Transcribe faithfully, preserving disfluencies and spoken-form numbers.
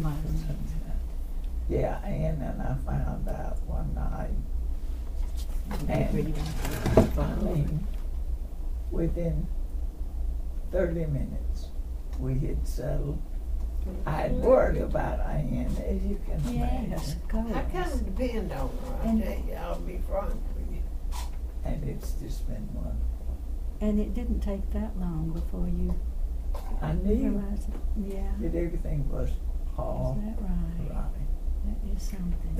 supervising. Yeah, and then I found out one night, and I mean, within thirty minutes, we had settled. I had worried about Ann, as you can Yes, imagine, of course. I kind of depend on her, I And- tell you, I'll be frank with you. and it's just been wonderful. And it didn't take that long before you I knew realized it. Yeah. that everything was all Is that right? right. That is something.